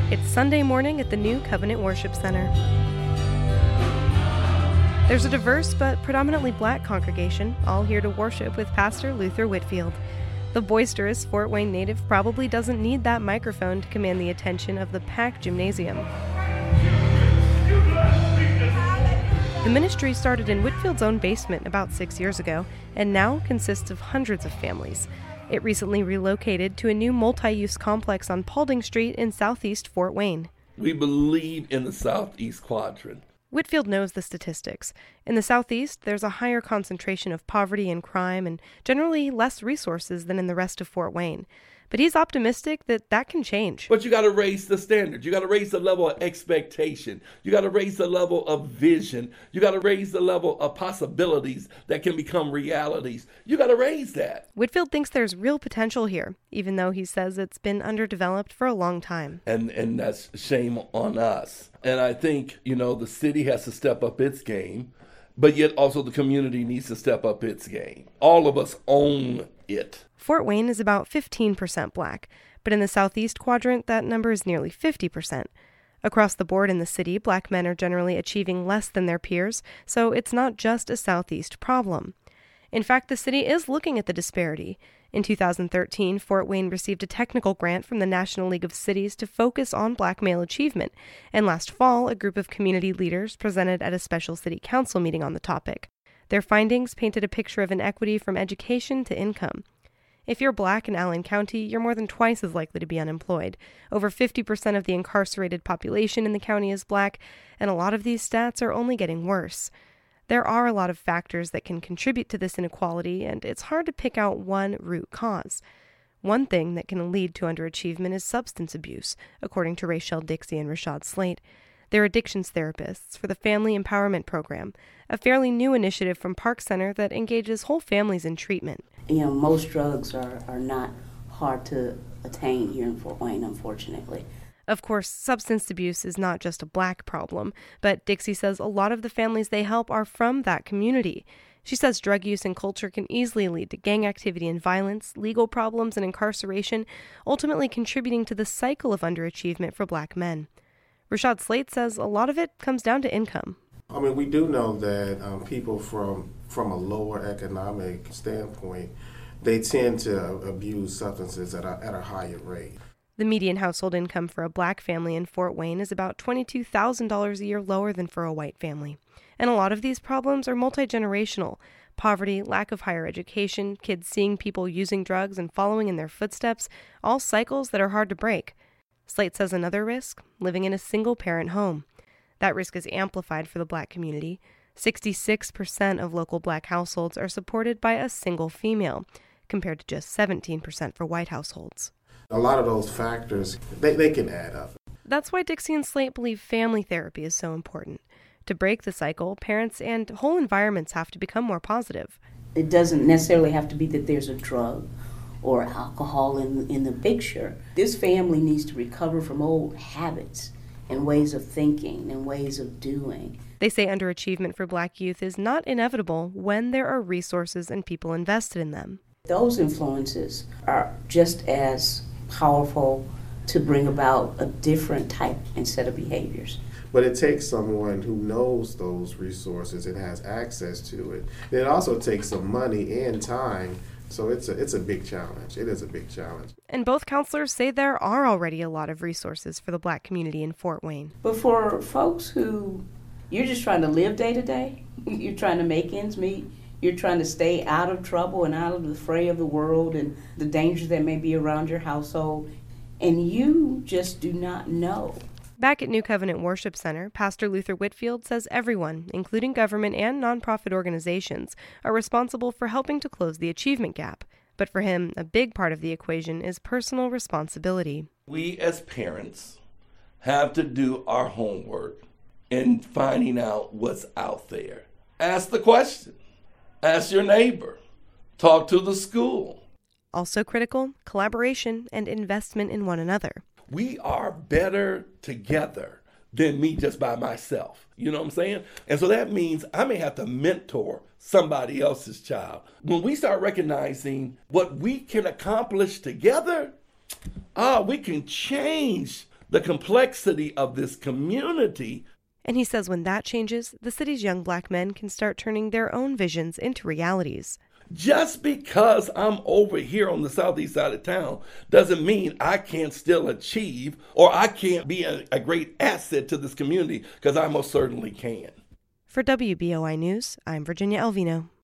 It's Sunday morning at the New Covenant Worship Center. There's a diverse but predominantly black congregation, all here to worship with Pastor Luther Whitfield. The boisterous Fort Wayne native probably doesn't need that microphone to command the attention of the packed gymnasium. The ministry started in Whitfield's own basement about 6 years ago, and now consists of hundreds of families. It recently relocated to a new multi-use complex on Paulding Street in southeast Fort Wayne. We believe in the southeast quadrant. Whitfield knows the statistics. In the southeast, there's a higher concentration of poverty and crime and generally less resources than in the rest of Fort Wayne. But he's optimistic that that can change. But you got to raise the standard. You got to raise the level of expectation. You got to raise the level of vision. You got to raise the level of possibilities that can become realities. You got to raise that. Whitfield thinks there's real potential here, even though he says it's been underdeveloped for a long time. And that's shame on us. And I think, the city has to step up its game, but yet also the community needs to step up its game. All of us own it. Fort Wayne is about 15% black, but in the southeast quadrant, that number is nearly 50%. Across the board in the city, black men are generally achieving less than their peers, so it's not just a southeast problem. In fact, the city is looking at the disparity. In 2013, Fort Wayne received a technical grant from the National League of Cities to focus on black male achievement, and last fall, a group of community leaders presented at a special city council meeting on the topic. Their findings painted a picture of inequity from education to income. If you're black in Allen County, you're more than twice as likely to be unemployed. Over 50% of the incarcerated population in the county is black, and a lot of these stats are only getting worse. There are a lot of factors that can contribute to this inequality, and it's hard to pick out one root cause. One thing that can lead to underachievement is substance abuse, according to Rachel Dixie and Rashad Slate. They're addictions therapists for the Family Empowerment Program, a fairly new initiative from Park Center that engages whole families in treatment. Most drugs are not hard to attain here in Fort Wayne, unfortunately. Of course, substance abuse is not just a black problem, but Dixie says a lot of the families they help are from that community. She says drug use and culture can easily lead to gang activity and violence, legal problems and incarceration, ultimately contributing to the cycle of underachievement for black men. Rashad Slate says a lot of it comes down to income. We do know that people from a lower economic standpoint, they tend to abuse substances at a higher rate. The median household income for a black family in Fort Wayne is about $22,000 a year lower than for a white family. And a lot of these problems are multi-generational. Poverty, lack of higher education, kids seeing people using drugs and following in their footsteps, all cycles that are hard to break. Slate says another risk, living in a single-parent home. That risk is amplified for the black community. 66% of local black households are supported by a single female, compared to just 17% for white households. A lot of those factors, they can add up. That's why Dixie and Slate believe family therapy is so important. To break the cycle, parents and whole environments have to become more positive. It doesn't necessarily have to be that there's a drug or alcohol in the picture. This family needs to recover from old habits and ways of thinking and ways of doing. They say underachievement for black youth is not inevitable when there are resources and people invested in them. Those influences are just as powerful to bring about a different type and set of behaviors. But it takes someone who knows those resources and has access to it. It also takes some money and time. So it's a big challenge. It is a big challenge. And both counselors say there are already a lot of resources for the black community in Fort Wayne. But for folks who, you're just trying to live day to day, you're trying to make ends meet, you're trying to stay out of trouble and out of the fray of the world and the dangers that may be around your household, and you just do not know. Back at New Covenant Worship Center, Pastor Luther Whitfield says everyone, including government and nonprofit organizations, are responsible for helping to close the achievement gap. But for him, a big part of the equation is personal responsibility. We as parents have to do our homework in finding out what's out there. Ask the question. Ask your neighbor. Talk to the school. Also critical, collaboration and investment in one another. We are better together than me just by myself. You know what I'm saying? And so that means I may have to mentor somebody else's child. When we start recognizing what we can accomplish together, we can change the complexity of this community. And he says when that changes, the city's young black men can start turning their own visions into realities. Just because I'm over here on the southeast side of town doesn't mean I can't still achieve or I can't be a great asset to this community, because I most certainly can. For WBOI News, I'm Virginia Alvino.